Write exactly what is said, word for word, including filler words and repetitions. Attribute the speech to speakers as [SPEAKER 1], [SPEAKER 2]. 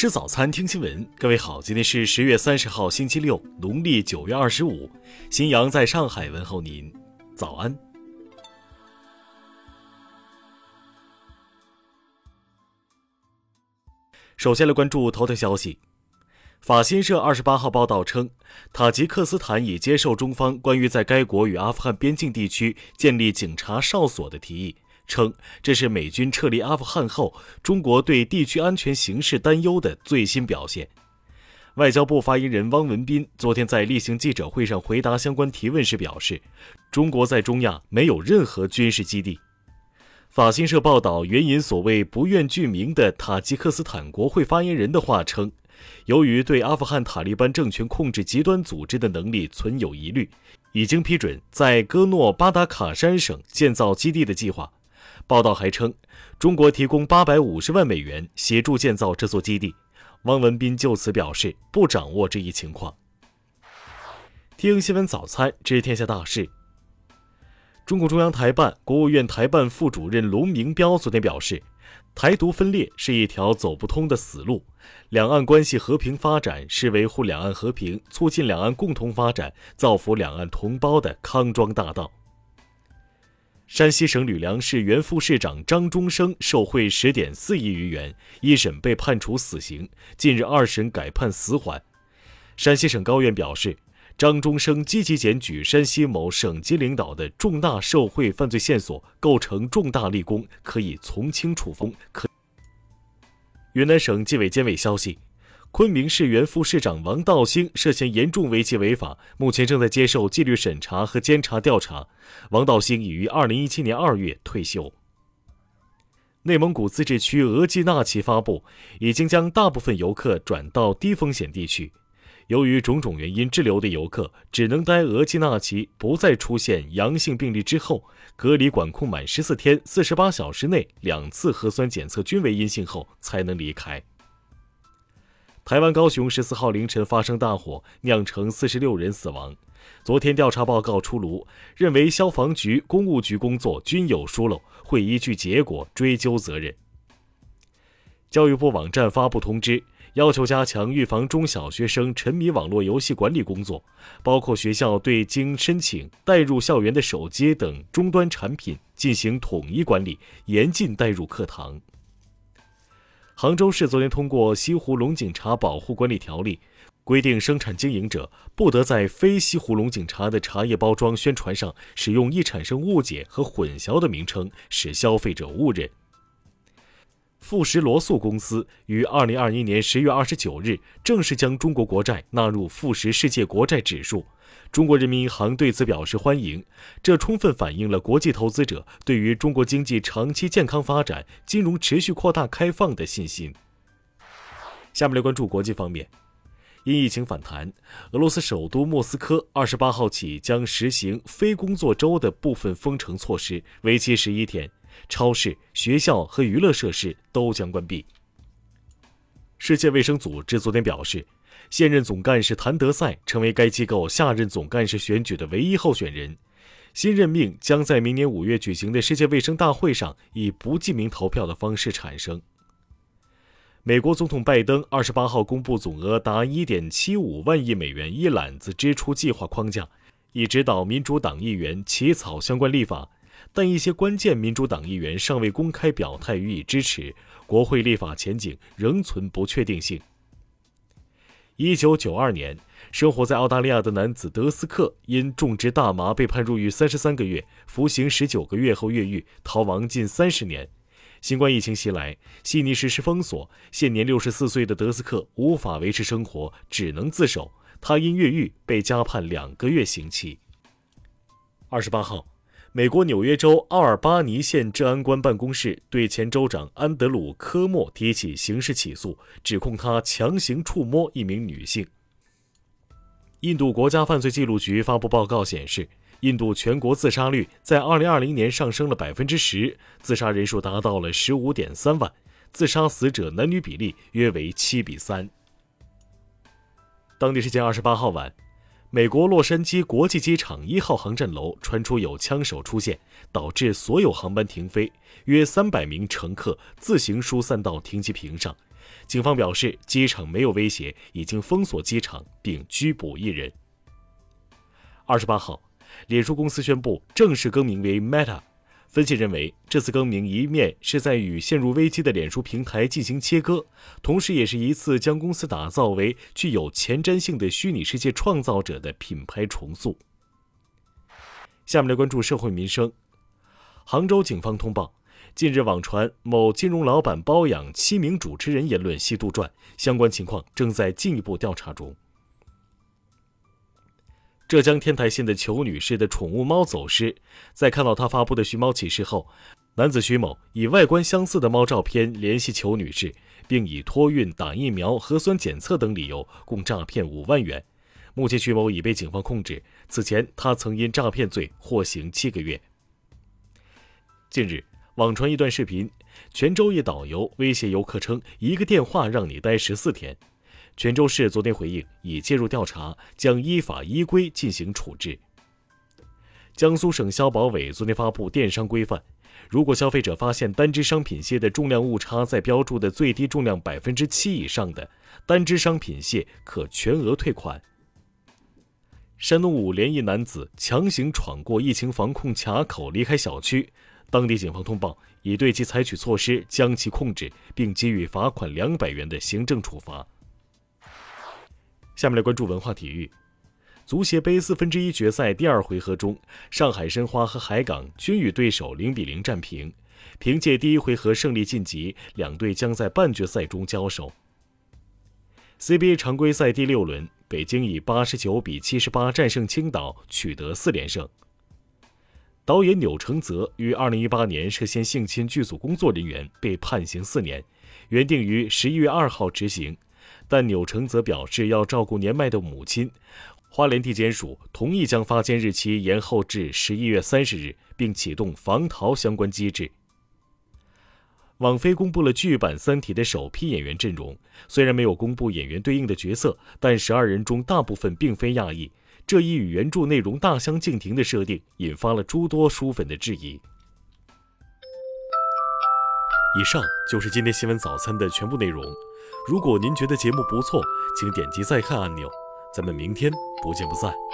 [SPEAKER 1] 吃早餐，听新闻。各位好，今天是十月三十号，星期六，农历九月二十五。新阳在上海问候您，早安。首先来关注头条消息。法新社二十八号报道称，塔吉克斯坦已接受中方关于在该国与阿富汗边境地区建立警察哨所的提议，称这是美军撤离阿富汗后中国对地区安全形势担忧的最新表现。外交部发言人汪文斌昨天在例行记者会上回答相关提问时表示，中国在中亚没有任何军事基地。法新社报道援引所谓不愿具名的塔吉克斯坦国会发言人的话称，由于对阿富汗塔利班政权控制极端组织的能力存有疑虑，已经批准在戈诺巴达卡山省建造基地的计划。报道还称，中国提供八百五十万美元协助建造这座基地。汪文斌就此表示不掌握这一情况。听新闻早餐知天下大事。中共中央台办、国务院台办副主任龙明标昨天表示，台独分裂是一条走不通的死路，两岸关系和平发展是维护两岸和平、促进两岸共同发展、造福两岸同胞的康庄大道。山西省吕梁市原副市长张中生受贿 十点四亿余元，一审被判处死刑，近日二审改判死缓。山西省高院表示，张中生积极检举山西某省级领导的重大受贿犯罪线索，构成重大立功，可以从轻处分。云南省纪委监委消息，昆明市原副市长王道兴涉嫌严重违纪违法，目前正在接受纪律审查和监察调查。王道兴已于二零一七年二月退休。内蒙古自治区额济纳旗发布，已经将大部分游客转到低风险地区。由于种种原因滞留的游客只能待额济纳旗不再出现阳性病例之后，隔离管控满十四天四十八小时内两次核酸检测均为阴性后才能离开。台湾高雄十四号凌晨发生大火，酿成四十六人死亡。昨天调查报告出炉，认为消防局、公务局工作均有疏漏，会依据结果追究责任。教育部网站发布通知，要求加强预防中小学生沉迷网络游戏管理工作，包括学校对经申请带入校园的手机等终端产品进行统一管理，严禁带入课堂。杭州市昨天通过《西湖龙井茶保护管理条例》，规定生产经营者不得在非西湖龙井茶的茶叶包装宣传上使用易产生误解和混淆的名称，使消费者误认。富时罗素公司于二零二一年十月二十九日正式将中国国债纳入富时世界国债指数。中国人民银行对此表示欢迎，这充分反映了国际投资者对于中国经济长期健康发展、金融持续扩大开放的信心。下面来关注国际方面。因疫情反弹，俄罗斯首都莫斯科二十八号起将实行非工作周的部分封城措施，为期十一天。超市、学校和娱乐设施都将关闭。世界卫生组织昨天表示，现任总干事谭德赛成为该机构下任总干事选举的唯一候选人。新任命将在明年五月举行的世界卫生大会上以不记名投票的方式产生。美国总统拜登二十八号公布总额达 一点七五万亿美元一揽子支出计划框架，以指导民主党议员起草相关立法，但一些关键民主党议员尚未公开表态予以支持，国会立法前景仍存不确定性。一九九二年，生活在澳大利亚的男子德斯克因种植大麻被判入狱三十三个月，服刑十九个月后越狱，逃亡近三十年。新冠疫情袭来，悉尼实施封锁，现年六十四岁的德斯克无法维持生活，只能自首。他因越狱被加判两个月刑期。二十八号，美国纽约州奥尔巴尼县治安官办公室对前州长安德鲁·科莫提起刑事起诉，指控他强行触摸一名女性。印度国家犯罪记录局发布报告显示，印度全国自杀率在二零二零年上升了 百分之十， 自杀人数达到了 十五点三万，自杀死者男女比例约为七比三。当地时间二十八号晚，美国洛杉矶国际机场一号航站楼传出有枪手出现，导致所有航班停飞，约三百名乘客自行疏散到停机坪上， 警方表示，机场没有威胁，已经封锁机场并拘捕一人。二十八号，脸书公司宣布正式更名为 Meta。分析认为，这次更名一面是在与陷入危机的脸书平台进行切割，同时也是一次将公司打造为具有前瞻性的虚拟世界创造者的品牌重塑。下面来关注社会民生。杭州警方通报，近日网传某金融老板包养七名主持人言论系杜撰，相关情况正在进一步调查中。浙江天台县的裘女士的宠物猫走失，在看到她发布的寻猫启事后，男子徐某以外观相似的猫照片联系裘女士，并以托运、打疫苗、核酸检测等理由共诈骗五万元。目前徐某已被警方控制，此前他曾因诈骗罪获刑七个月。近日，网传一段视频，泉州一导游威胁游客称一个电话让你待十四天。泉州市昨天回应，已介入调查，将依法依规进行处置。江苏省消保委昨天发布电商规范，如果消费者发现单只商品蟹的重量误差在标注的最低重量百分之七以上的，单只商品蟹可全额退款。山东武连一男子强行闯过疫情防控卡口离开小区，当地警方通报，已对其采取措施，将其控制，并给予罚款两百元的行政处罚。下面来关注文化体育。足协杯四分之一决赛第二回合中，上海申花和海港均与对手零比零战平，凭借第一回合胜利晋级，两队将在半决赛中交手。C B A 常规赛第六轮，北京以八十九比七十八战胜青岛，取得四连胜。导演钮承泽于二零一八年涉嫌性侵剧组工作人员，被判刑四年，原定于十一月二号执行。但钮承泽表示要照顾年迈的母亲，花莲地检署同意将发监日期延后至十一月三十日，并启动防逃相关机制。网飞公布了剧版《三体》的首批演员阵容，虽然没有公布演员对应的角色，但十二人中大部分并非亚裔，这一与原著内容大相径庭的设定，引发了诸多书粉的质疑。以上就是今天新闻早餐的全部内容。如果您觉得节目不错，请点击再看按钮。咱们明天不见不散。